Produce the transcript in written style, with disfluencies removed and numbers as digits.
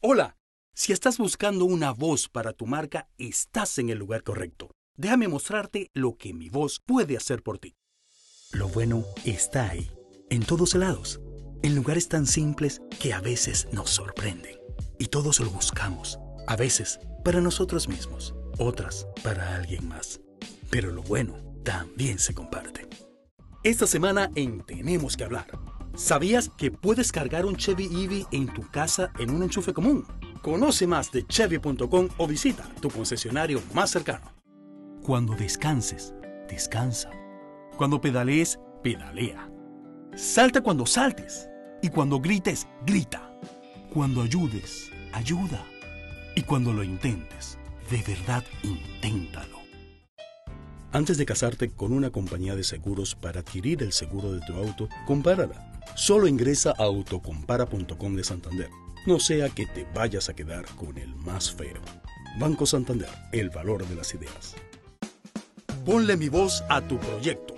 Hola, si estás buscando una voz para tu marca, estás en el lugar correcto. Déjame mostrarte lo que mi voz puede hacer por ti. Lo bueno está ahí, en todos lados, en lugares tan simples que a veces nos sorprenden. Y todos lo buscamos, a veces para nosotros mismos, otras para alguien más. Pero lo bueno también se comparte. Esta semana en Tenemos que Hablar. ¿Sabías que puedes cargar un Chevy EV en tu casa en un enchufe común? Conoce más de Chevy.com o visita tu concesionario más cercano. Cuando descanses, descansa. Cuando pedalees, pedalea. Salta cuando saltes. Y cuando grites, grita. Cuando ayudes, ayuda. Y cuando lo intentes, de verdad inténtalo. Antes de casarte con una compañía de seguros para adquirir el seguro de tu auto, compárala. Solo ingresa a autocompara.com de Santander. No sea que te vayas a quedar con el más feo. Banco Santander, el valor de las ideas. Ponle mi voz a tu proyecto.